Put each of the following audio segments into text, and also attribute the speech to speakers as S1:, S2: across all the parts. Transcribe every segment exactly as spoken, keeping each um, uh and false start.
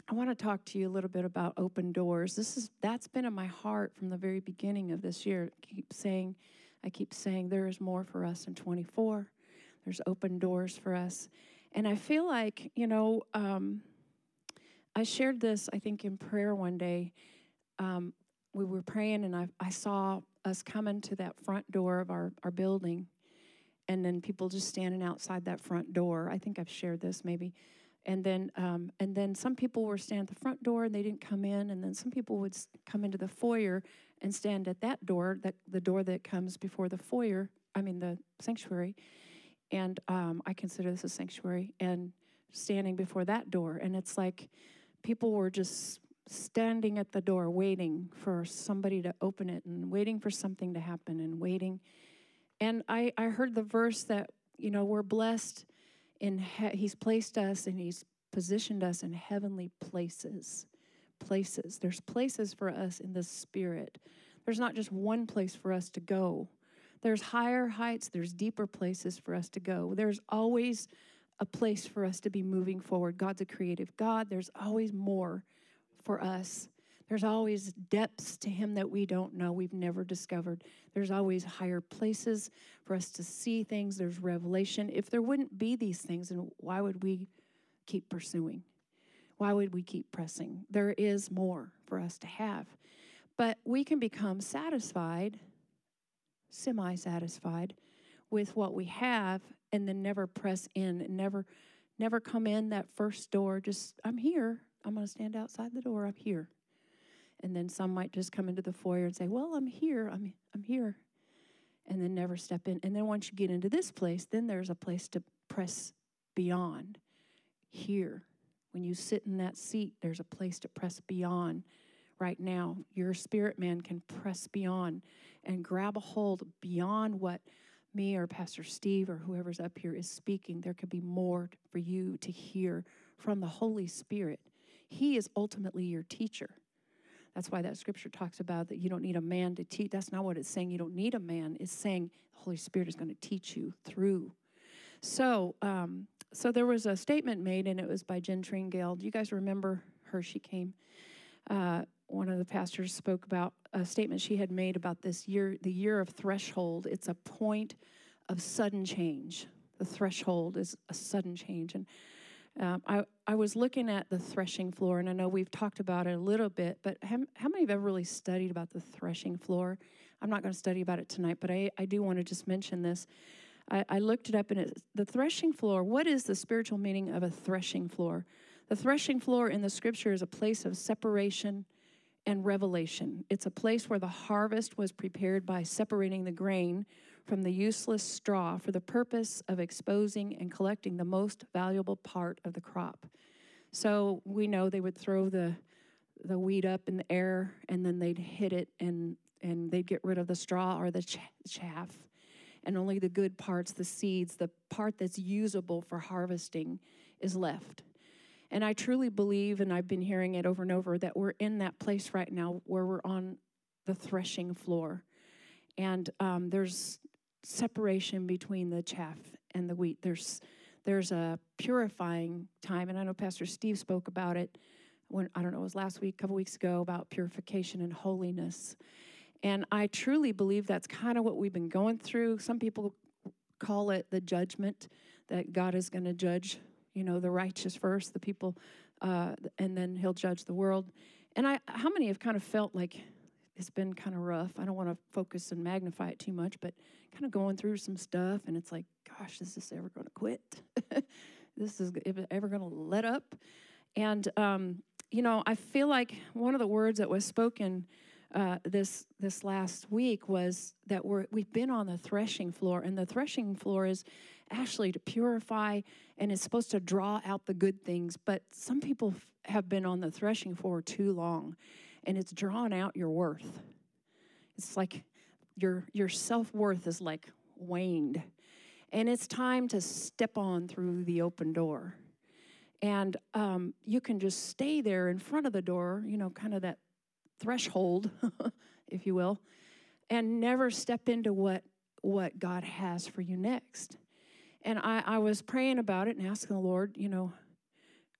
S1: I want to talk to you a little bit about open doors. This is that's been in my heart from the very beginning of this year. I keep saying, I keep saying there is more for us in twenty-four. There's open doors for us. And I feel like, you know, um, I shared this, I think, in prayer one day. Um, we were praying, and I, I saw us coming to that front door of our, our building, and then people just standing outside that front door. I think I've shared this maybe. And then um, and then some people were standing at the front door, and they didn't come in. And then some people would come into the foyer and stand at that door, that the door that comes before the foyer, I mean the sanctuary. And um, I consider this a sanctuary, and standing before that door. And it's like people were just standing at the door waiting for somebody to open it and waiting for something to happen and waiting. And I, I heard the verse that, you know, we're blessed in, he- he's placed us and he's positioned us in heavenly places. Places. There's places for us in the spirit. There's not just one place for us to go. There's higher heights, there's deeper places for us to go. There's always a place for us to be moving forward. God's a creative God. There's always more for us. There's always depths to him that we don't know, we've never discovered. There's always higher places for us to see things. There's revelation. If there wouldn't be these things, then why would we keep pursuing? Why would we keep pressing? There is more for us to have. But we can become satisfied, semi-satisfied with what we have, and then never press in, and never, never come in that first door. Just, I'm here. I'm going to stand outside the door. I'm here. And then some might just come into the foyer and say, well, I'm here. I'm, I'm here. And then never step in. And then once you get into this place, then there's a place to press beyond. Here. When you sit in that seat, there's a place to press beyond. Right now, your spirit man can press beyond and grab a hold beyond what me or Pastor Steve or whoever's up here is speaking. There could be more for you to hear from the Holy Spirit. He is ultimately your teacher. That's why that scripture talks about that you don't need a man to teach. That's not what it's saying. You don't need a man. It's saying the Holy Spirit is going to teach you through. So, um, so there was a statement made, and it was by Jen Tringale. Do you guys remember her? She came. Uh, one of the pastors spoke about a statement she had made about this year, the year of threshold. It's a point of sudden change. The threshold is a sudden change. And um, I, I was looking at the threshing floor, and I know we've talked about it a little bit, but how, how many have ever really studied about the threshing floor? I'm not going to study about it tonight, but I, I do want to just mention this. I, I looked it up, and it's the threshing floor. What is the spiritual meaning of a threshing floor? The threshing floor in the scripture is a place of separation and revelation. It's a place where the harvest was prepared by separating the grain from the useless straw for the purpose of exposing and collecting the most valuable part of the crop. So we know they would throw the the wheat up in the air, and then they'd hit it, and, and they'd get rid of the straw or the ch- chaff. And only the good parts, the seeds, the part that's usable for harvesting is left. And I truly believe, and I've been hearing it over and over, that we're in that place right now where we're on the threshing floor. And um, there's separation between the chaff and the wheat. There's there's a purifying time, and I know Pastor Steve spoke about it when, I don't know, it was last week, a couple weeks ago, about purification and holiness. And I truly believe that's kind of what we've been going through. Some people call it the judgment, that God is going to judge, you know, the righteous first, the people, uh, and then he'll judge the world. And I, how many have kind of felt like it's been kind of rough? I don't want to focus and magnify it too much, but kind of going through some stuff, and it's like, gosh, is this ever going to quit? This is ever going to let up? And, um, you know, I feel like one of the words that was spoken uh, this this last week was that we're, we've been on the threshing floor, and the threshing floor is actually to purify, and it's supposed to draw out the good things. But some people f- have been on the threshing floor too long, and it's drawn out your worth. It's like your your self-worth is like waned, and it's time to step on through the open door. And um, you can just stay there in front of the door, you know, kind of that threshold, if you will, and never step into what what God has for you next. And I, I was praying about it and asking the Lord, you know, how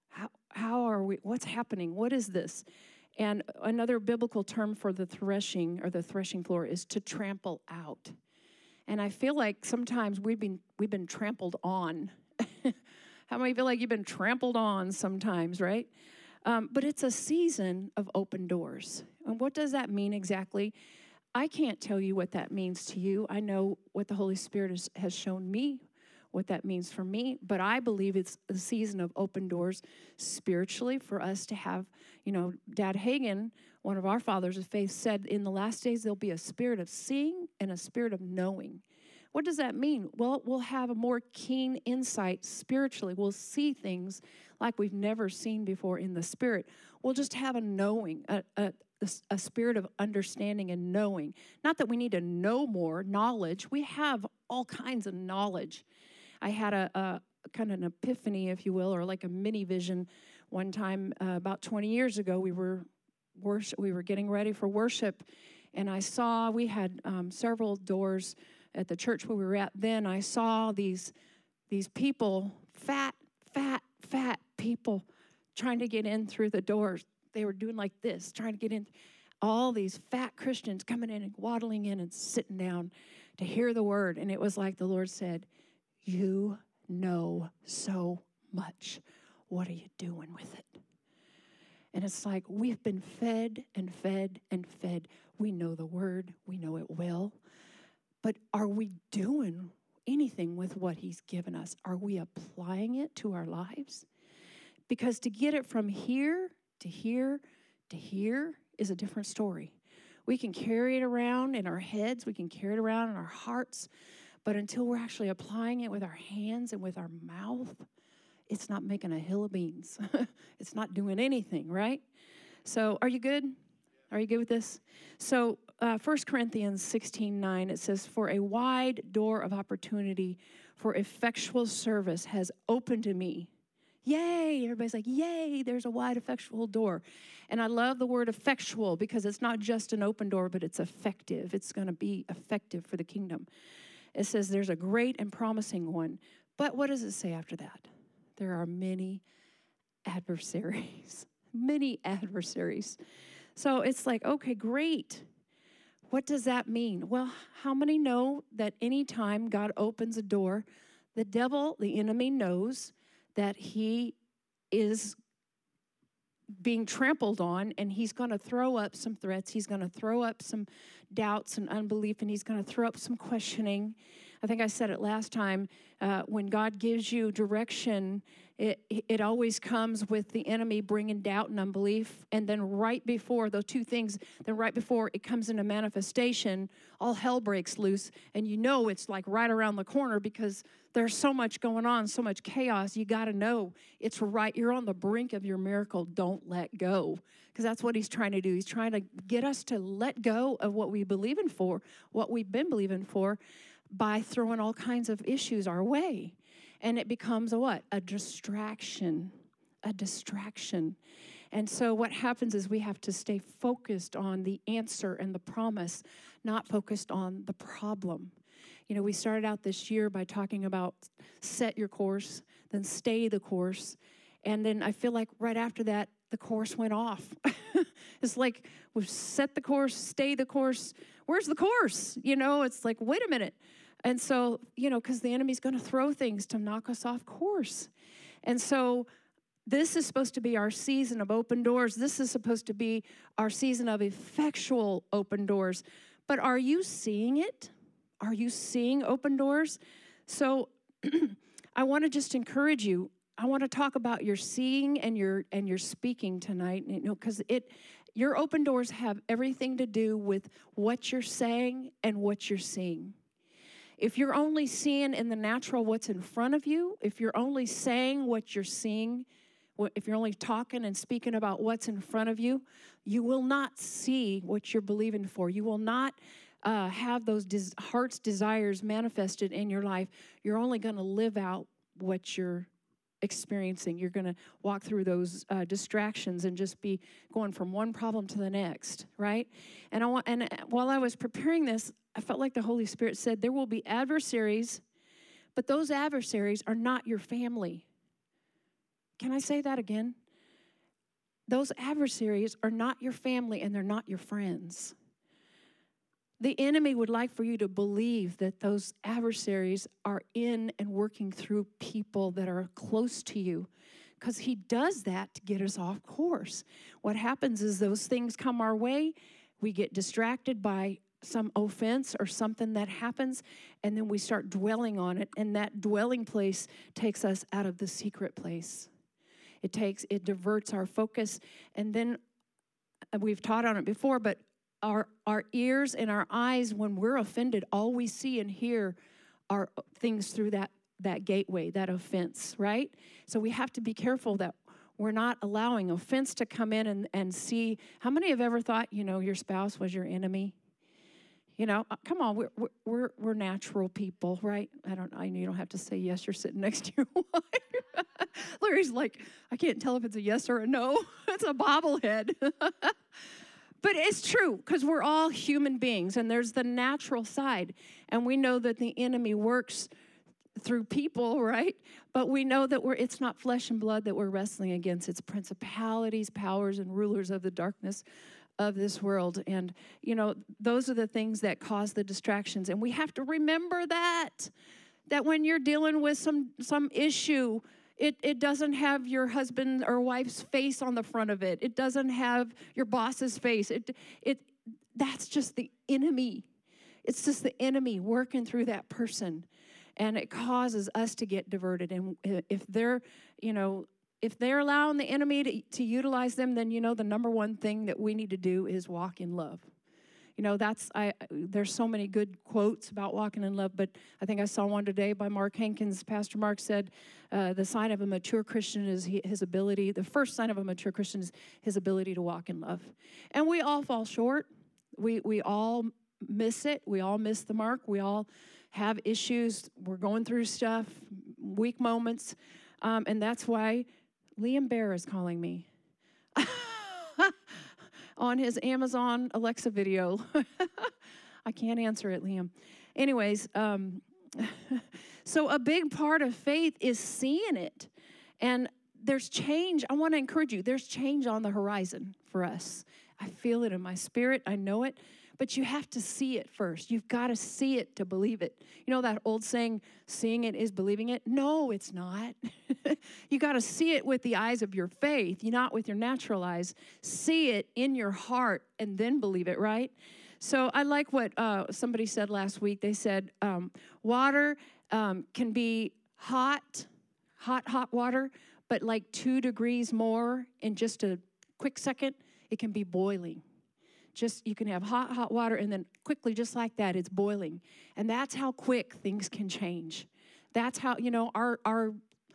S1: how are we, what's happening? What is this? And another biblical term for the threshing or the threshing floor is to trample out. And I feel like sometimes we've been we've been trampled on. How many feel like you've been trampled on sometimes, right? Um, but it's a season of open doors. And what does that mean exactly? I can't tell you what that means to you. I know what the Holy Spirit has, has shown me, what that means for me. But I believe it's a season of open doors spiritually for us to have, you know, Dad Hagin, one of our fathers of faith, said in the last days there'll be a spirit of seeing and a spirit of knowing. What does that mean? Well, we'll have a more keen insight spiritually. We'll see things like we've never seen before in the spirit. We'll just have a knowing, a, a, a spirit of understanding and knowing. Not that we need to know more knowledge. We have all kinds of knowledge. I had a, a kind of an epiphany, if you will, or like a mini vision one time uh, about twenty years ago. We were worship, we were getting ready for worship, and I saw we had um, several doors at the church where we were at then. I saw these these people, fat, fat, fat people, trying to get in through the doors. They were doing like this, trying to get in. All these fat Christians coming in and waddling in and sitting down to hear the word. And it was like the Lord said, you know so much. What are you doing with it? And it's like we've been fed and fed and fed. We know the word. We know it well. But are we doing anything with what he's given us? Are we applying it to our lives? Because to get it from here to here to here is a different story. We can carry it around in our heads. We can carry it around in our hearts. But until we're actually applying it with our hands and with our mouth, it's not making a hill of beans. It's not doing anything, right? So are you good? Are you good with this? So uh, First Corinthians sixteen nine, it says, for a wide door of opportunity for effectual service has opened to me. Yay! Everybody's like, yay, there's a wide effectual door. And I love the word effectual because it's not just an open door, but it's effective. It's going to be effective for the kingdom. It says there's a great and promising one. But what does it say after that? There are many adversaries, many adversaries. So it's like, okay, great. What does that mean? Well, how many know that anytime God opens a door, the devil, the enemy, knows that he is being trampled on, and he's going to throw up some threats. He's going to throw up some doubts and unbelief, and he's going to throw up some questioning. I think I said it last time, uh, when God gives you direction, it, it always comes with the enemy bringing doubt and unbelief. And then right before those two things, then right before it comes into manifestation, all hell breaks loose. And you know it's like right around the corner because there's so much going on, so much chaos. You got to know it's right. You're on the brink of your miracle. Don't let go, because that's what he's trying to do. He's trying to get us to let go of what we believe in for, what we've been believing for, by throwing all kinds of issues our way. And it becomes a what? A distraction. A distraction. And so what happens is we have to stay focused on the answer and the promise, not focused on the problem. You know, we started out this year by talking about set your course, then stay the course. And then I feel like right after that, the course went off. It's like we've set the course, stay the course. Where's the course? You know, it's like, wait a minute. And so, you know, because the enemy's going to throw things to knock us off course. And so this is supposed to be our season of open doors. This is supposed to be our season of effectual open doors. But are you seeing it? Are you seeing open doors? So I want to just encourage you. I want to talk about your seeing and your and your speaking tonight, you know, because it your open doors have everything to do with what you're saying and what you're seeing. If you're only seeing in the natural what's in front of you, if you're only saying what you're seeing, if you're only talking and speaking about what's in front of you, you will not see what you're believing for. You will not uh, have those des- heart's desires manifested in your life. You're only going to live out what you're experiencing. You're going to walk through those uh, distractions and just be going from one problem to the next, right? And I want, and while I was preparing this, I felt like the Holy Spirit said there will be adversaries, but those adversaries are not your family. Can I say that again? those adversaries are not your family and they're not your friends. The enemy would like for you to believe that those adversaries are in and working through people that are close to you, because he does that to get us off course. What happens is those things come our way, we get distracted by some offense or something that happens, and then we start dwelling on it, and that dwelling place takes us out of the secret place. It takes, it diverts our focus, and then we've taught on it before, but our our ears and our eyes, when we're offended, all we see and hear are things through that, that gateway, that offense, right? So we have to be careful that we're not allowing offense to come in and, and see. How many have ever thought, you know, your spouse was your enemy? You know, come on, we're we're we're natural people, right? I don't I know you don't have to say yes, you're sitting next to your wife. Larry's like, I can't tell if it's a yes or a no. It's a bobblehead. But it's true, because we're all human beings, and there's the natural side. And we know that the enemy works through people, right? But we know that we're it's not flesh and blood that we're wrestling against. It's principalities, powers, and rulers of the darkness of this world. And, you know, those are the things that cause the distractions. And we have to remember that, that when you're dealing with some some issue, It, it doesn't have your husband or wife's face on the front of it. It doesn't have your boss's face. It, it, that's just the enemy. It's just the enemy working through that person. And it causes us to get diverted. And if they're, you know, if they're allowing the enemy to, to utilize them, then, you know, the number one thing that we need to do is walk in love. You know, that's, I. There's so many good quotes about walking in love, but I think I saw one today by Mark Hankins. Pastor Mark said, uh, the sign of a mature Christian is his ability, the first sign of a mature Christian is his ability to walk in love. And we all fall short. We, we all miss it. We all miss the mark. We all have issues. We're going through stuff, weak moments. Um, and that's why Liam Bear is calling me. On his Amazon Alexa video. I can't answer it, Liam. Anyways, um, so a big part of faith is seeing it. And there's change. I want to encourage you. There's change on the horizon for us. I feel it in my spirit. I know it. But you have to see it first. You've got to see it to believe it. You know that old saying, seeing it is believing it? No, it's not. You got to see it with the eyes of your faith, not with your natural eyes. See it in your heart and then believe it, right? So I like what uh, somebody said last week. They said um, water um, can be hot, hot, hot water, but like two degrees more in just a quick second, it can be boiling. Just, you can have hot, hot water, and then quickly, just like that, it's boiling. And that's how quick things can change. That's how, you know, our our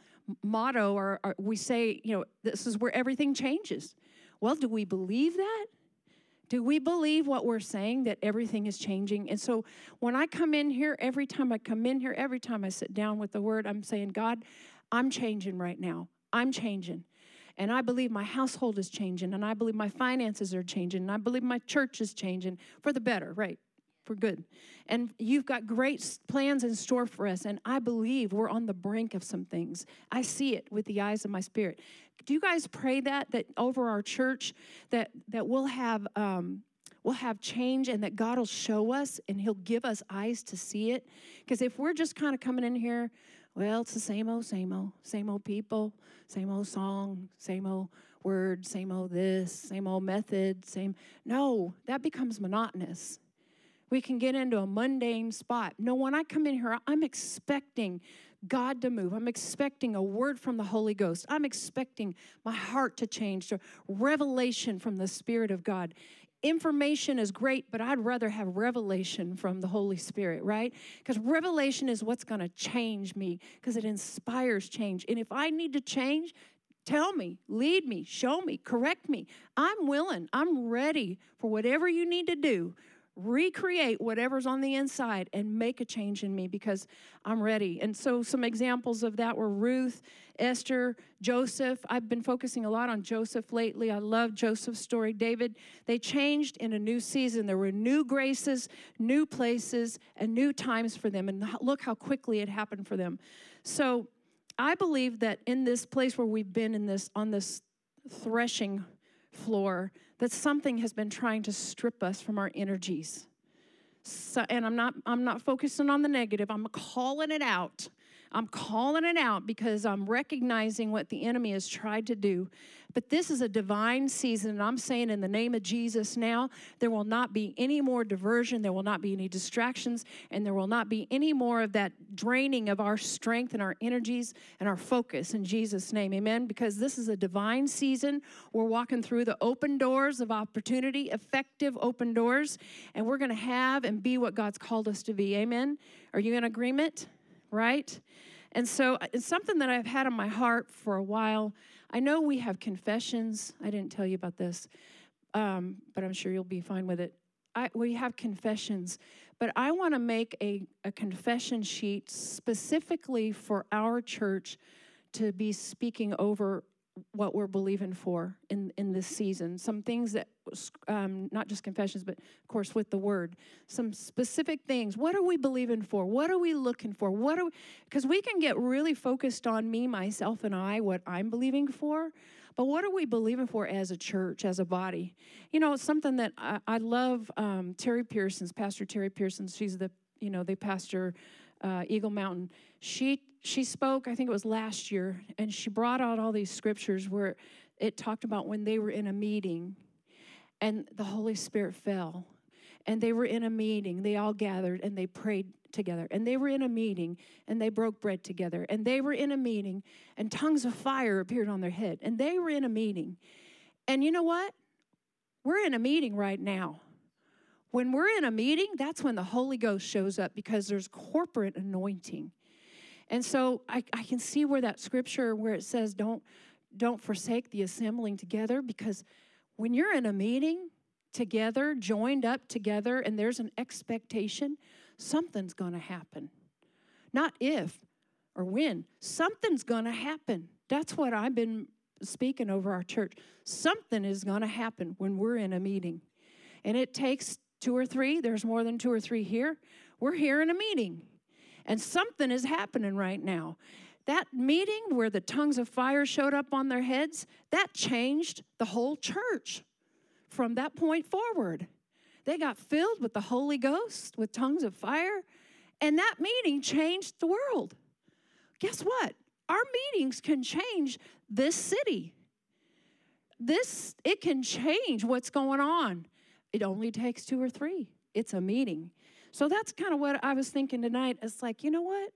S1: motto, or our, we say, you know, this is where everything changes. Well, do we believe that? Do we believe what we're saying, that everything is changing? And so when I come in here, every time I come in here, every time I sit down with the word, I'm saying, God, I'm changing right now. I'm changing. And I believe my household is changing, and I believe my finances are changing, and I believe my church is changing for the better, right, for good. And you've got great plans in store for us, and I believe we're on the brink of some things. I see it with the eyes of my spirit. Do you guys pray that, that over our church, that, that we'll have um, we'll have change, and that God will show us, and he'll give us eyes to see it? Because if we're just kind of coming in here, well, it's the same old, same old, same old people, same old song, same old word, same old this, same old method, same. No, that becomes monotonous. We can get into a mundane spot. No, when I come in here, I'm expecting God to move. I'm expecting a word from the Holy Ghost. I'm expecting my heart to change, to revelation from the Spirit of God. Information is great, but I'd rather have revelation from the Holy Spirit, right? Because revelation is what's going to change me, because it inspires change. And if I need to change, tell me, lead me, show me, correct me. I'm willing. I'm ready for whatever you need to do. Recreate whatever's on the inside and make a change in me, because I'm ready. And so some examples of that were Ruth, Esther, Joseph. I've been focusing a lot on Joseph lately. I love Joseph's story. David, they changed in a new season. There were new graces, new places, and new times for them. And look how quickly it happened for them. So I believe that in this place where we've been in this, on this threshing floor that something has been trying to strip us from our energies. So, and I'm not, I'm not focusing on the negative. I'm calling it out. I'm calling it out because I'm recognizing what the enemy has tried to do. But this is a divine season, and I'm saying in the name of Jesus now, there will not be any more diversion, there will not be any distractions, and there will not be any more of that draining of our strength and our energies and our focus in Jesus' name, amen? Because this is a divine season. We're walking through the open doors of opportunity, effective open doors, and we're going to have and be what God's called us to be, amen? Are you in agreement? Right? And so it's something that I've had on my heart for a while. I know we have confessions. I didn't tell you about this, um, but I'm sure you'll be fine with it. I, we have confessions, but I want to make a, a confession sheet specifically for our church to be speaking over what we're believing for in, in this season. Some things that, um, not just confessions, but of course with the word, some specific things. What are we believing for? What are we looking for? What are we, because we can get really focused on me, myself, and I, what I'm believing for, but what are we believing for as a church, as a body? You know, it's something that I, I love um, Terry Pearson's, Pastor Terry Pearson. She's the, you know, they pastor uh, Eagle Mountain. She She spoke, I think it was last year, and she brought out all these scriptures where it talked about when they were in a meeting and the Holy Spirit fell. And they were in a meeting. They all gathered and they prayed together. And they were in a meeting and they broke bread together. And they were in a meeting and tongues of fire appeared on their head. And they were in a meeting. And you know what? We're in a meeting right now. When we're in a meeting, that's when the Holy Ghost shows up because there's corporate anointing. And so I, I can see where that scripture where it says don't, don't forsake the assembling together, because when you're in a meeting together, joined up together, and there's an expectation, something's going to happen. Not if or when. Something's going to happen. That's what I've been speaking over our church. Something is going to happen when we're in a meeting. And it takes two or three. There's more than two or three here. We're here in a meeting. And something is happening right now. That meeting where the tongues of fire showed up on their heads, that changed the whole church from that point forward. They got filled with the Holy Ghost, with tongues of fire, and that meeting changed the world. Guess what? Our meetings can change this city. This, it can change what's going on. It only takes two or three. It's a meeting. So that's kind of what I was thinking tonight. It's like, you know what?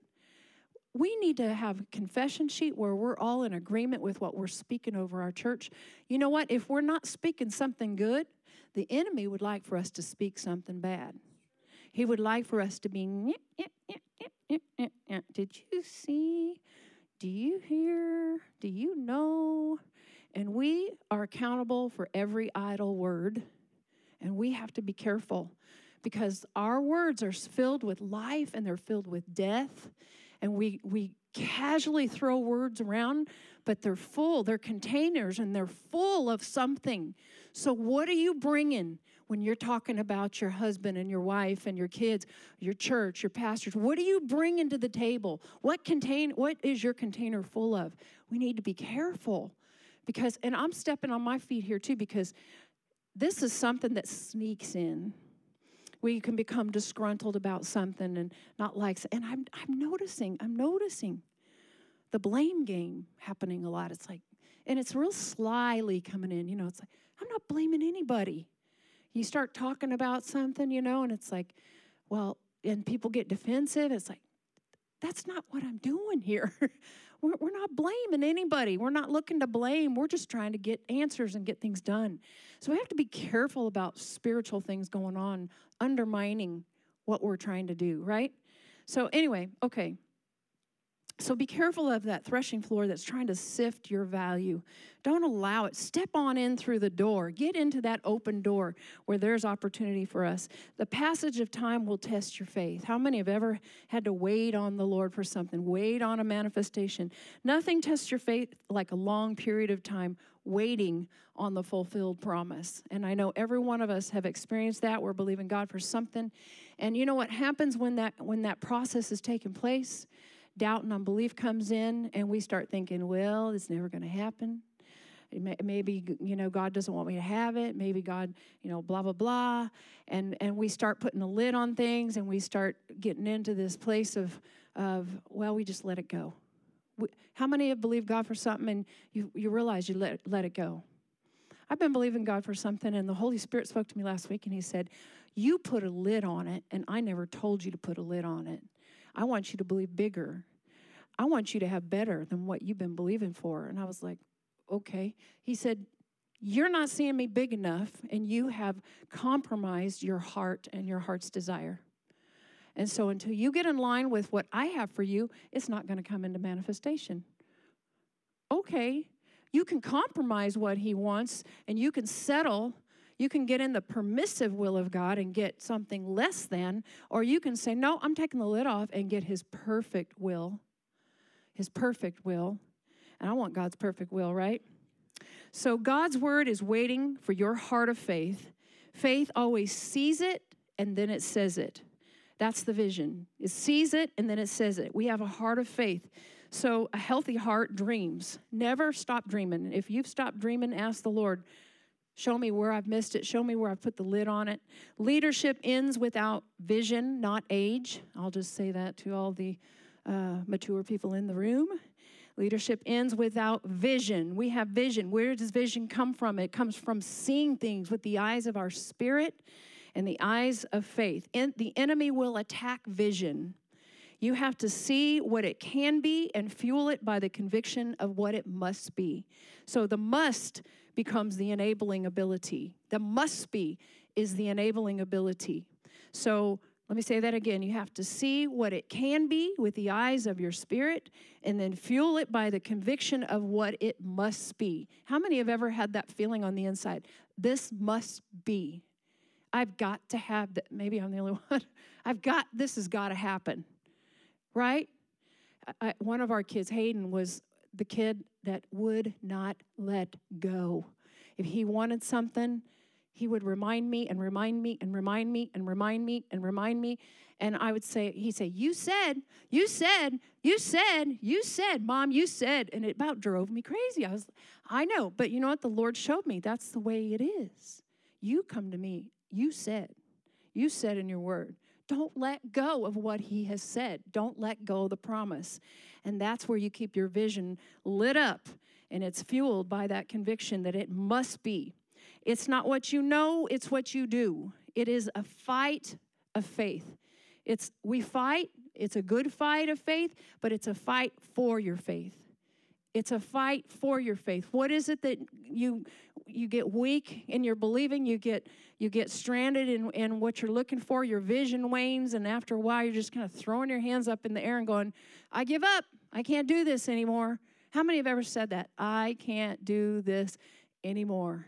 S1: We need to have a confession sheet where we're all in agreement with what we're speaking over our church. You know what? If we're not speaking something good, the enemy would like for us to speak something bad. He would like for us to be, nyeh, nyeh, nyeh, nyeh, nyeh, nyeh. Did you see? Do you hear? Do you know? And we are accountable for every idle word, and we have to be careful because our words are filled with life and they're filled with death. And we we casually throw words around, but they're full. They're containers, and they're full of something. So what are you bringing when you're talking about your husband and your wife and your kids, your church, your pastors? What are you bringing to the table? What contain? What is your container full of? We need to be careful because, and I'm stepping on my feet here too, because this is something that sneaks in. We can become disgruntled about something and not like, and I'm I'm noticing, I'm noticing the blame game happening a lot. It's like, and it's real slyly coming in, you know, it's like, I'm not blaming anybody. You start talking about something, you know, and it's like, well, and people get defensive. It's like, that's not what I'm doing here. We're, we're not blaming anybody. We're not looking to blame. We're just trying to get answers and get things done. So we have to be careful about spiritual things going on, undermining what we're trying to do, right? So anyway, okay. So be careful of that threshing floor that's trying to sift your value. Don't allow it. Step on in through the door. Get into that open door where there's opportunity for us. The passage of time will test your faith. How many have ever had to wait on the Lord for something, wait on a manifestation? Nothing tests your faith like a long period of time waiting on the fulfilled promise. And I know every one of us have experienced that. We're believing God for something. And you know what happens when that when that process is taking place? Doubt and unbelief comes in, and we start thinking, well, it's never going to happen. May- Maybe, you know, God doesn't want me to have it. Maybe God, you know, blah, blah, blah. And and we start putting a lid on things, and we start getting into this place of, of well, we just let it go. We, how many have believed God for something and you, you realize you let, let it go? I've been believing God for something, and the Holy Spirit spoke to me last week, and he said, you put a lid on it, and I never told you to put a lid on it. I want you to believe bigger. I want you to have better than what you've been believing for. And I was like, okay. He said, you're not seeing me big enough, and you have compromised your heart and your heart's desire. And so until you get in line with what I have for you, it's not going to come into manifestation. Okay. You can compromise what he wants, and you can settle. You can get in the permissive will of God and get something less than, or you can say, no, I'm taking the lid off and get his perfect will, his perfect will. And I want God's perfect will, right? So God's word is waiting for your heart of faith. Faith always sees it, and then it says it. That's the vision. It sees it, and then it says it. We have a heart of faith. So a healthy heart dreams. Never stop dreaming. If you've stopped dreaming, ask the Lord, show me where I've missed it. Show me where I've put the lid on it. Leadership ends without vision, not age. I'll just say that to all the uh, mature people in the room. Leadership ends without vision. We have vision. Where does vision come from? It comes from seeing things with the eyes of our spirit and the eyes of faith. And the enemy will attack vision. You have to see what it can be and fuel it by the conviction of what it must be. So the must becomes the enabling ability. The must be is the enabling ability. So let me say that again. You have to see what it can be with the eyes of your spirit and then fuel it by the conviction of what it must be. How many have ever had that feeling on the inside? This must be. I've got to have that. Maybe I'm the only one. I've got, this has got to happen. Right? I, one of our kids, Hayden, was the kid that would not let go. If he wanted something, he would remind me and remind me and remind me and remind me and remind me. And I would say, he'd say, you said, you said, you said, you said, Mom, you said. And it about drove me crazy. I was, I know, but you know what? The Lord showed me that's the way it is. You come to me. You said. You said in your word. Don't let go of what he has said. Don't let go of the promise. And that's where you keep your vision lit up, and it's fueled by that conviction that it must be. It's not what you know, it's what you do. It is a fight of faith. It's we fight, it's a good fight of faith, but it's a fight for your faith. It's a fight for your faith. What is it that you you get weak in your believing? You get you get stranded in, in what you're looking for. Your vision wanes, and after a while, you're just kind of throwing your hands up in the air and going, I give up. I can't do this anymore. How many have ever said that? I can't do this anymore.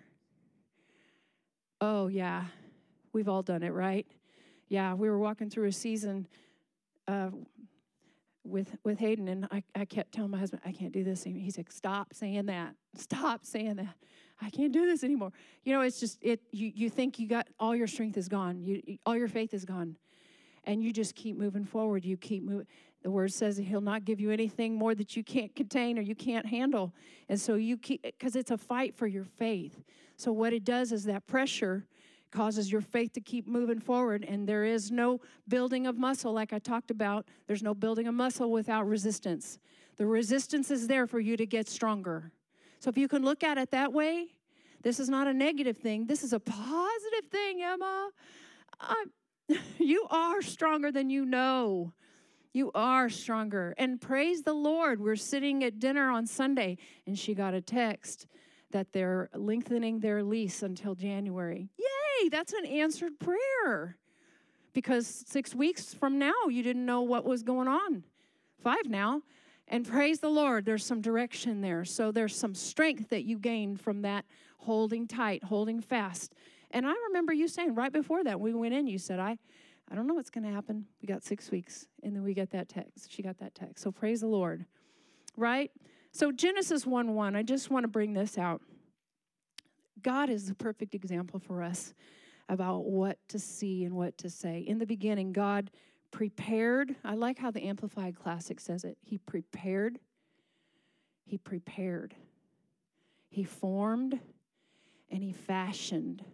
S1: Oh, yeah. We've all done it, right? Yeah, we were walking through a season uh, with with Hayden, and I, I kept telling my husband, I can't do this anymore. He's like, stop saying that. Stop saying that. I can't do this anymore. You know, it's just, it. you, you think you got, all your strength is gone. You, all your faith is gone. And you just keep moving forward. You keep moving. The word says that he'll not give you anything more that you can't contain or you can't handle. And so you keep, because it's a fight for your faith. So what it does is that pressure causes your faith to keep moving forward, and there is no building of muscle like I talked about. There's no building of muscle without resistance. The resistance is there for you to get stronger. So if you can look at it that way, this is not a negative thing. This is a positive thing, Emma. I'm, you are stronger than you know. You are stronger. And praise the Lord. We're sitting at dinner on Sunday, and she got a text that they're lengthening their lease until January. Yay, that's an answered prayer. Because six weeks from now, you didn't know what was going on. Five now. And praise the Lord, there's some direction there. So there's some strength that you gained from that holding tight, holding fast. And I remember you saying right before that, we went in, you said, I, I don't know what's going to happen. We got six weeks. And then we got that text. She got that text. So praise the Lord. Right? So Genesis one one, I just want to bring this out. God is the perfect example for us about what to see and what to say. In the beginning, God prepared. I like how the Amplified Classic says it. He prepared. He prepared. He formed and he fashioned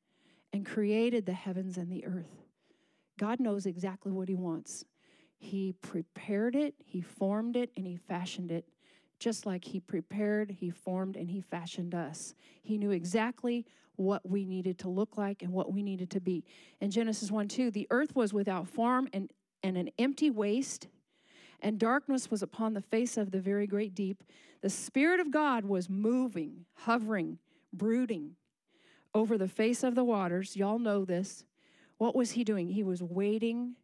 S1: and created the heavens and the earth. God knows exactly what he wants. He prepared it, he formed it, and he fashioned it. Just like he prepared, he formed, and he fashioned us. He knew exactly what we needed to look like and what we needed to be. In Genesis one two, the earth was without form and, and an empty waste, and darkness was upon the face of the very great deep. The Spirit of God was moving, hovering, brooding over the face of the waters. Y'all know this. What was he doing? He was waiting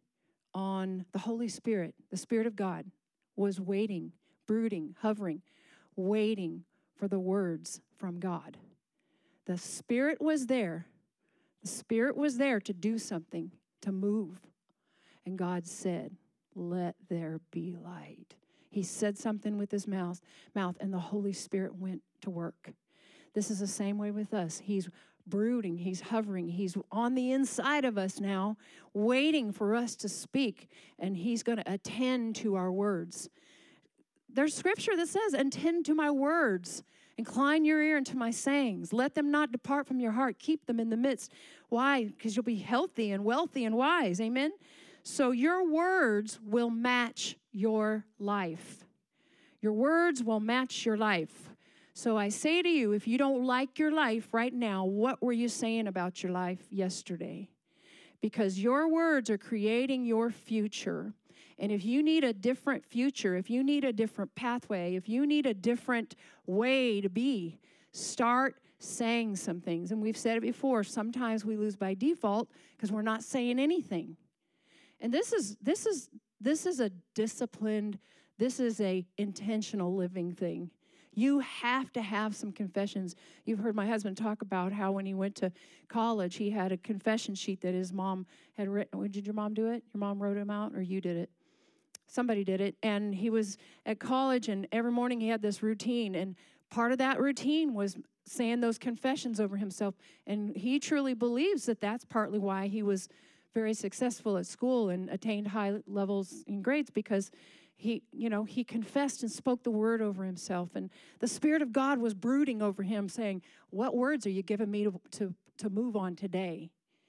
S1: on the Holy Spirit. The Spirit of God was waiting, brooding, hovering, waiting for the words from God. The Spirit was there. The Spirit was there to do something, to move. And God said, let there be light. He said something with his mouth, mouth, and the Holy Spirit went to work. This is the same way with us. He's brooding, he's hovering, he's on the inside of us now, waiting for us to speak, and he's going to attend to our words. There's scripture that says, attend to my words, incline your ear unto my sayings, let them not depart from your heart, keep them in the midst. Why? Because you'll be healthy and wealthy and wise, amen? So your words will match your life. Your words will match your life. So I say to you, if you don't like your life right now, what were you saying about your life yesterday? Because your words are creating your future. And if you need a different future, if you need a different pathway, if you need a different way to be, start saying some things. And we've said it before, sometimes we lose by default because we're not saying anything. And this is this is this is a disciplined, this is a intentional living thing. You have to have some confessions. You've heard my husband talk about how when he went to college, he had a confession sheet that his mom had written. Did your mom do it? Your mom wrote him out, or you did it? Somebody did it. And he was at college, and every morning he had this routine. And part of that routine was saying those confessions over himself. And he truly believes that that's partly why he was very successful at school and attained high levels in grades, because He, you know, he confessed and spoke the word over himself. And the Spirit of God was brooding over him, saying, what words are you giving me to, to, to move on today?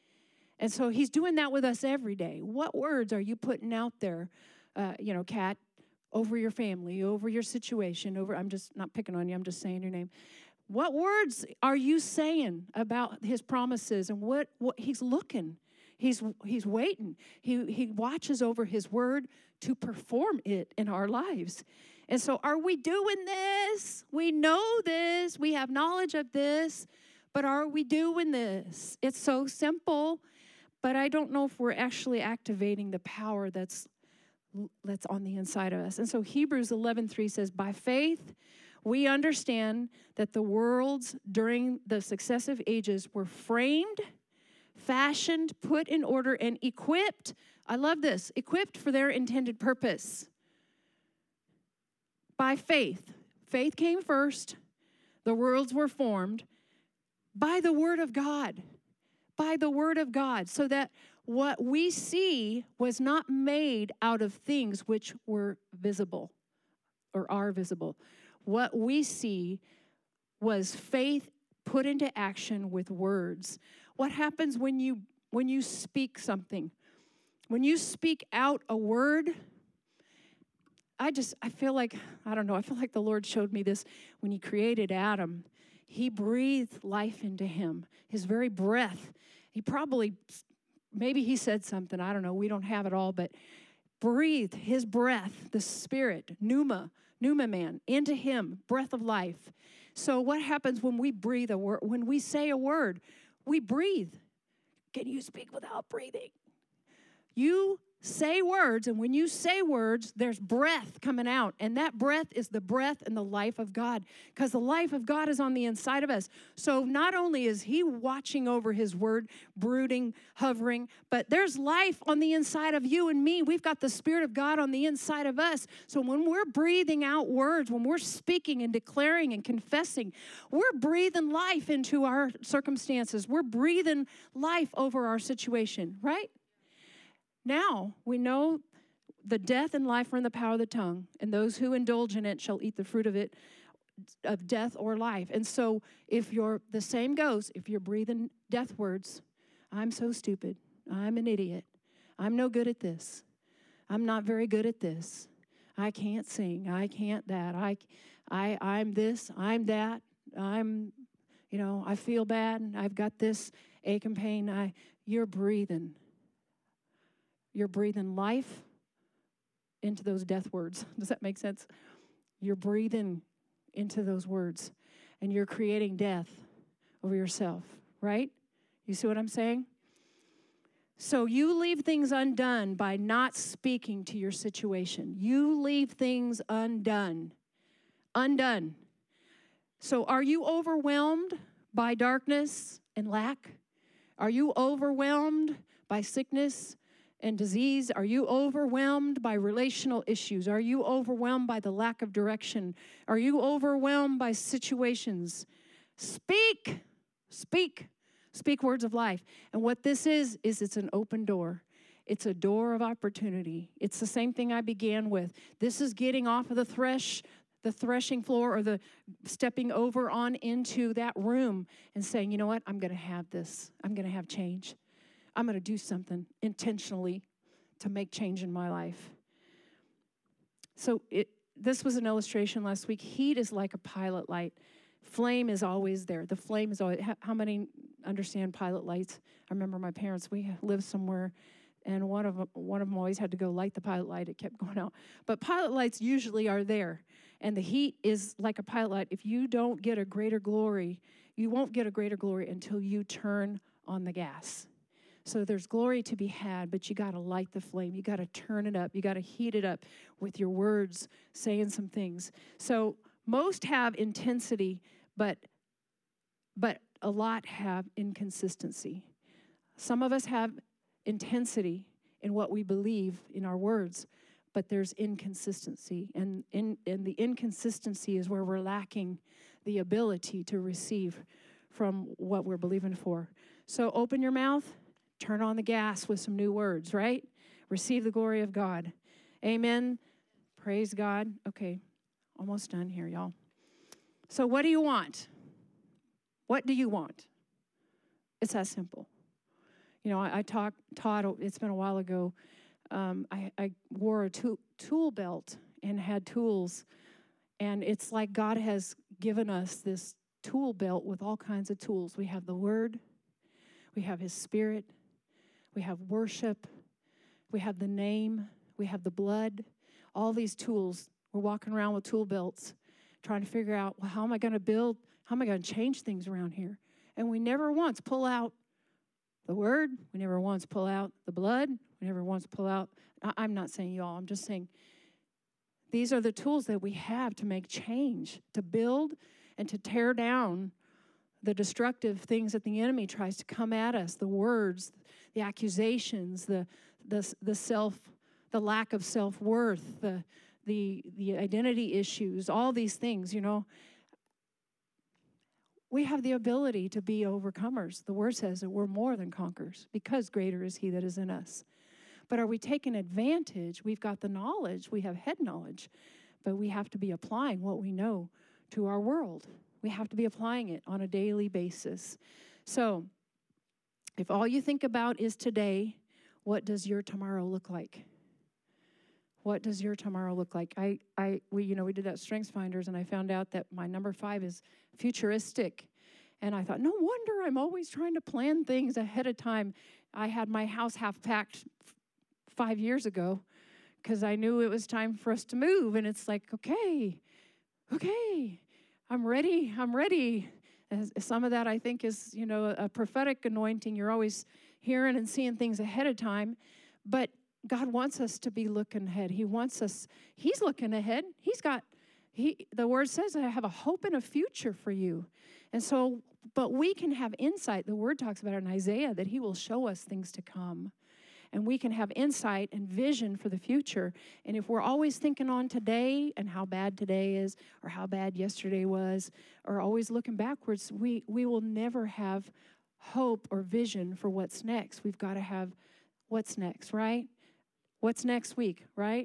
S1: And so he's doing that with us every day. What words are you putting out there, uh, you know, Kat, over your family, over your situation, over, I'm just not picking on you, I'm just saying your name. What words are you saying about his promises and what, what he's looking? He's, he's waiting. He, he watches over his word to perform it in our lives. And so are we doing this? We know this. We have knowledge of this. But are we doing this? It's so simple, but I don't know if we're actually activating the power that's, that's on the inside of us. And so Hebrews eleven three says, by faith, we understand that the worlds during the successive ages were framed, fashioned, put in order, and equipped. I love this. Equipped for their intended purpose. By faith. Faith came first. The worlds were formed by the word of God. By the word of God. So that what we see was not made out of things which were visible or are visible. What we see was faith put into action with words. What happens when you when you speak something? When you speak out a word, I just, I feel like, I don't know, I feel like the Lord showed me this when he created Adam. He breathed life into him, his very breath. He probably, maybe he said something, I don't know, we don't have it all, but breathed his breath, the spirit, pneuma, pneuma man, into him, breath of life. So what happens when we breathe a word, when we say a word? We breathe. Can you speak without breathing? You say words, and when you say words, there's breath coming out, and that breath is the breath and the life of God, because the life of God is on the inside of us. So not only is he watching over his word, brooding, hovering, but there's life on the inside of you and me. We've got the Spirit of God on the inside of us. So when we're breathing out words, when we're speaking and declaring and confessing, we're breathing life into our circumstances. We're breathing life over our situation, right? Now, we know the death and life are in the power of the tongue, and those who indulge in it shall eat the fruit of it. of death or life. And so if you're, the same goes, if you're breathing death words, I'm so stupid, I'm an idiot, I'm no good at this, I'm not very good at this, I can't sing, I can't that, I, I, I'm this, I'm that, I'm, you know, I feel bad, I've got this ache and pain, I, you're breathing. You're breathing life into those death words. Does that make sense? You're breathing into those words, and you're creating death over yourself, right? You see what I'm saying? So you leave things undone by not speaking to your situation. You leave things undone. Undone. So are you overwhelmed by darkness and lack? Are you overwhelmed by sickness and disease? Are you overwhelmed by relational issues? Are you overwhelmed by the lack of direction? Are you overwhelmed by situations? Speak, speak, speak words of life. And what this is, is it's an open door. It's a door of opportunity. It's the same thing I began with. This is getting off of the thresh, the threshing floor, or the stepping over on into that room and saying, you know what, I'm going to have this. I'm going to have change. I'm going to do something intentionally to make change in my life. So it, this was an illustration last week. Heat is like a pilot light. Flame is always there. The flame is always, how many understand pilot lights? I remember my parents, we lived somewhere, and one of them, one of them always had to go light the pilot light. It kept going out. But pilot lights usually are there, and the heat is like a pilot light. If you don't get a greater glory, you won't get a greater glory until you turn on the gas. So there's glory to be had, but you got to light the flame. You got to turn it up. You got to heat it up with your words, saying some things. So most have intensity, but but a lot have inconsistency. Some of us have intensity in what we believe in our words, but there's inconsistency. And, in, and the inconsistency is where we're lacking the ability to receive from what we're believing for. So open your mouth. Turn on the gas with some new words, right? Receive the glory of God. Amen. Praise God. Okay, almost done here, y'all. So what do you want? What do you want? It's that simple. You know, I, I talk, taught, it's been a while ago, um, I, I wore a tool, tool belt and had tools. And it's like God has given us this tool belt with all kinds of tools. We have the Word. We have His Spirit. We have worship, we have the name, we have the blood, all these tools. We're walking around with tool belts, trying to figure out, well, how am I going to build, how am I going to change things around here? And we never once pull out the Word, we never once pull out the blood, we never once pull out, I'm not saying y'all, I'm just saying these are the tools that we have to make change, to build and to tear down the destructive things that the enemy tries to come at us, the words, the accusations, the the the self, the lack of self-worth, the the the identity issues, all these things, you know. We have the ability to be overcomers. The Word says that we're more than conquerors because greater is He that is in us. But are we taking advantage? We've got the knowledge, we have head knowledge, but we have to be applying what we know to our world. We have to be applying it on a daily basis. So, if all you think about is today, what does your tomorrow look like? What does your tomorrow look like? I, I, we, you know, we did that Strengths Finders, and I found out that my number five is futuristic. And I thought, no wonder I'm always trying to plan things ahead of time. I had my house half packed f- five years ago because I knew it was time for us to move. And it's like, okay, okay, I'm ready, I'm ready. And some of that, I think, is, you know, a prophetic anointing. You're always hearing and seeing things ahead of time. But God wants us to be looking ahead. He wants us, He's looking ahead. He's got, he. the Word says, I have a hope and a future for you. And so, but we can have insight. The Word talks about it in Isaiah, that He will show us things to come. And we can have insight and vision for the future. And if we're always thinking on today and how bad today is, or how bad yesterday was, or always looking backwards, we, we will never have hope or vision for what's next. We've got to have what's next, right? What's next week, right?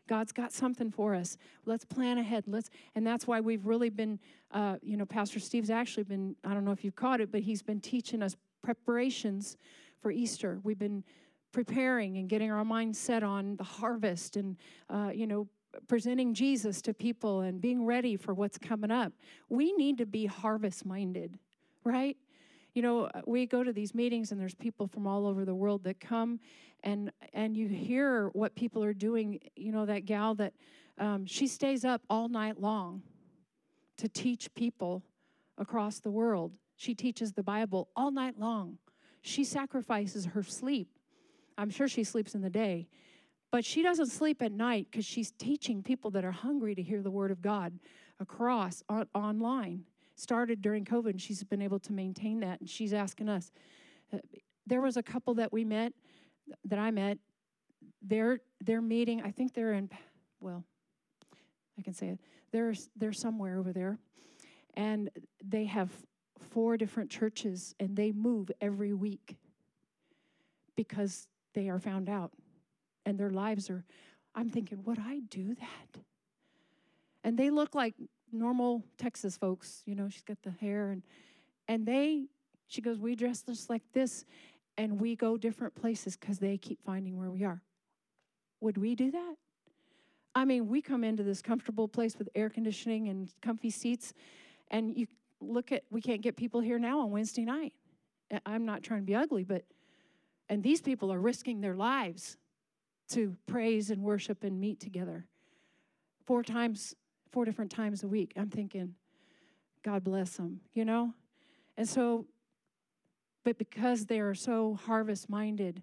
S1: God's got something for us. Let's plan ahead. Let's, and that's why we've really been, uh, you know, Pastor Steve's actually been, I don't know if you've caught it, but he's been teaching us preparations for Easter. We've been preparing and getting our mind set on the harvest and, uh, you know, presenting Jesus to people and being ready for what's coming up. We need to be harvest-minded, right? You know, we go to these meetings and there's people from all over the world that come and and you hear what people are doing. You know, that gal that um, she stays up all night long to teach people across the world. She teaches the Bible all night long. She sacrifices her sleep. I'm sure she sleeps in the day, but she doesn't sleep at night because she's teaching people that are hungry to hear the Word of God across on, online. Started during COVID, and she's been able to maintain that, and she's asking us. Uh, there was a couple that we met, that I met, they're, they're meeting, I think they're in, well, I can say it, they're, they're somewhere over there, and they have four different churches, and they move every week because they are found out, and their lives are, I'm thinking, would I do that? And they look like normal Texas folks, you know, she's got the hair, and and they, she goes, we dress just like this, and we go different places because they keep finding where we are. Would we do that? I mean, we come into this comfortable place with air conditioning and comfy seats, and you look at, we can't get people here now on Wednesday night. I'm not trying to be ugly, but, and these people are risking their lives to praise and worship and meet together four times four different times a week. I'm thinking, God bless them, you know? And so, but because they are so harvest-minded,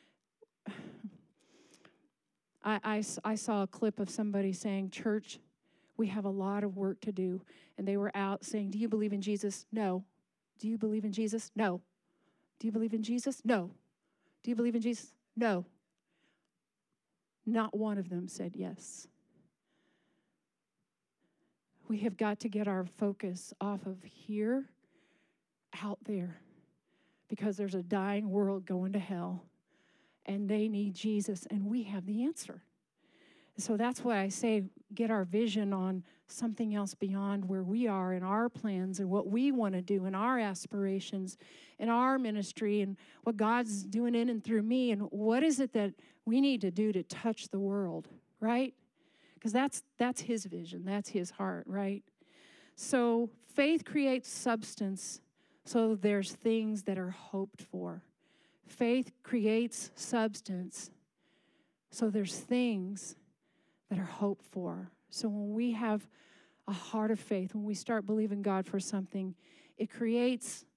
S1: I, I, I saw a clip of somebody saying, church, we have a lot of work to do. And they were out saying, do you believe in Jesus? No. Do you believe in Jesus? No. Do you believe in Jesus? No. Do you believe in Jesus? No. Not one of them said yes. We have got to get our focus off of here, out there, because there's a dying world going to hell, and they need Jesus, and we have the answer. So that's why I say get our vision on something else beyond where we are in our plans and what we want to do and our aspirations in our ministry and what God's doing in and through me, and what is it that we need to do to touch the world, right? Because that's that's his vision, that's his heart, right? So faith creates substance, so there's things that are hoped for. Faith creates substance, so there's things that are hoped for. So when we have a heart of faith, when we start believing God for something, it creates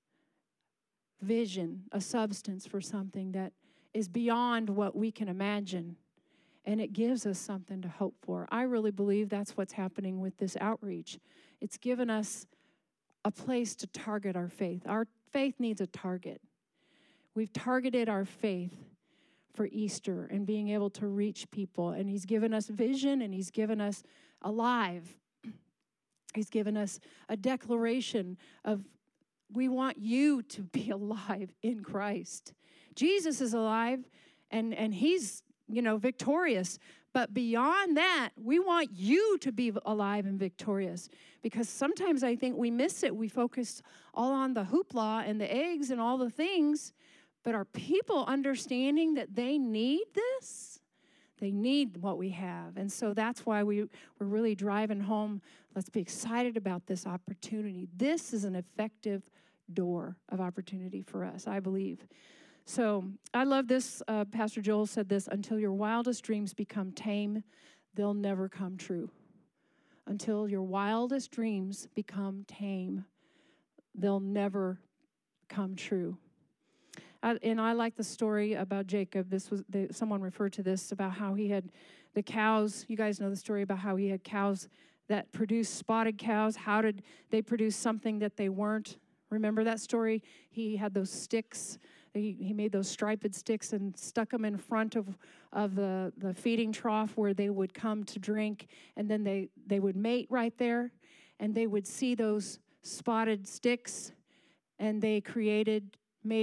S1: vision, a substance for something that is beyond what we can imagine. And it gives us something to hope for. I really believe that's what's happening with this outreach. It's given us a place to target our faith. Our faith needs a target. We've targeted our faith for Easter and being able to reach people. And he's given us vision, and he's given us alive. He's given us a declaration of, we want you to be alive in Christ. Jesus is alive, and, and he's you know, victorious. But beyond that, we want you to be alive and victorious. Because sometimes I think we miss it. We focus all on the hoopla and the eggs and all the things. But are people understanding that they need this? They need what we have. And so that's why we, we're really driving home. Let's be excited about this opportunity. This is an effective door of opportunity for us, I believe. So I love this. Uh, Pastor Joel said this, until your wildest dreams become tame, they'll never come true. Until your wildest dreams become tame, they'll never come true. I, and I like the story about Jacob. This was the, someone referred to this about how he had the cows. You guys know the story about how he had cows that produced spotted cows. How did they produce something that they weren't? Remember that story? He had those sticks. He, he made those striped sticks and stuck them in front of, of the, the feeding trough where they would come to drink, and then they, they would mate right there, and they would see those spotted sticks, and they created, mated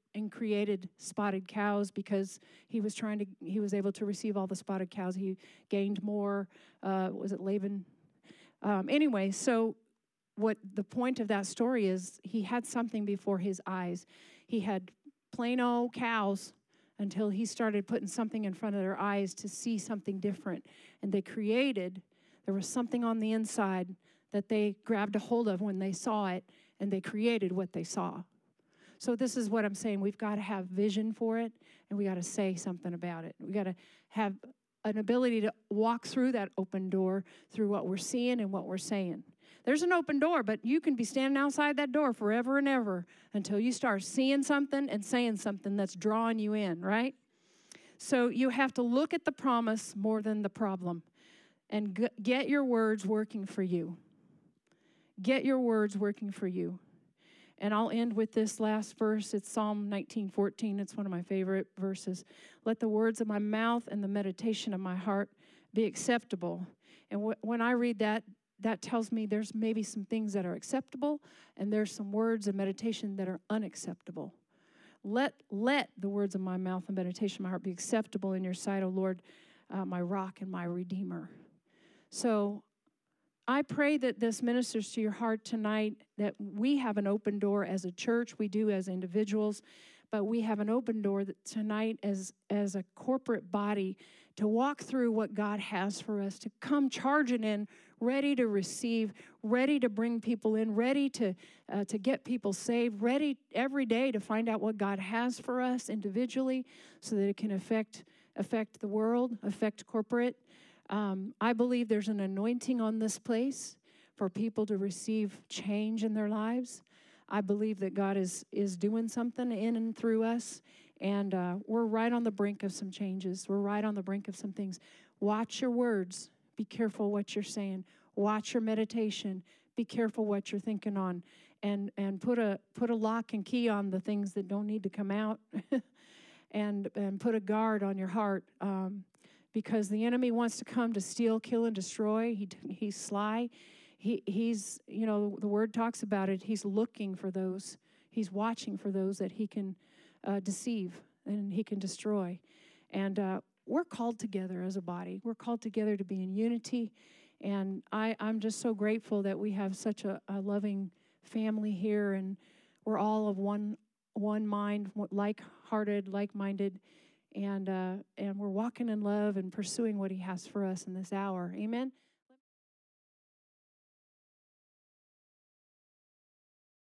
S1: and created spotted cows because he was trying to, he was able to receive all the spotted cows. He gained more, uh, was it Laban? Um, anyway, so what the point of that story is, he had something before his eyes. He had plain old cows until he started putting something in front of their eyes to see something different. And they created, there was something on the inside that they grabbed a hold of when they saw it, and they created what they saw. So this is what I'm saying. We've got to have vision for it, and we got to say something about it. We got to have an ability to walk through that open door through what we're seeing and what we're saying. There's an open door, but you can be standing outside that door forever and ever until you start seeing something and saying something that's drawing you in, right? So you have to look at the promise more than the problem, and g- get your words working for you. Get your words working for you. And I'll end with this last verse. It's Psalm nineteen fourteen. It's one of my favorite verses. Let the words of my mouth and the meditation of my heart be acceptable. And wh- when I read that, that tells me there's maybe some things that are acceptable, and there's some words and meditation that are unacceptable. Let, let the words of my mouth and meditation of my heart be acceptable in your sight, O Lord, uh, my rock and my redeemer. So I pray that this ministers to your heart tonight, that we have an open door as a church, we do as individuals, but we have an open door that tonight as, as a corporate body to walk through what God has for us, to come charging in, ready to receive, ready to bring people in, ready to, uh, to get people saved, ready every day to find out what God has for us individually so that it can affect, affect the world, affect corporate. Um, I believe there's an anointing on this place for people to receive change in their lives. I believe that God is is doing something in and through us, and uh, we're right on the brink of some changes. We're right on the brink of some things. Watch your words. Be careful what you're saying. Watch your meditation. Be careful what you're thinking on, and and put a put a lock and key on the things that don't need to come out, and and put a guard on your heart. Um, Because the enemy wants to come to steal, kill, and destroy. He, he's sly. He, he's, you know, the word talks about it. He's looking for those. He's watching for those that he can uh, deceive and he can destroy. And uh, we're called together as a body. We're called together to be in unity. And I, I'm just so grateful that we have such a, a loving family here, and we're all of one, one mind, like-hearted, like-minded. And uh, and we're walking in love and pursuing what he has for us in this hour. Amen.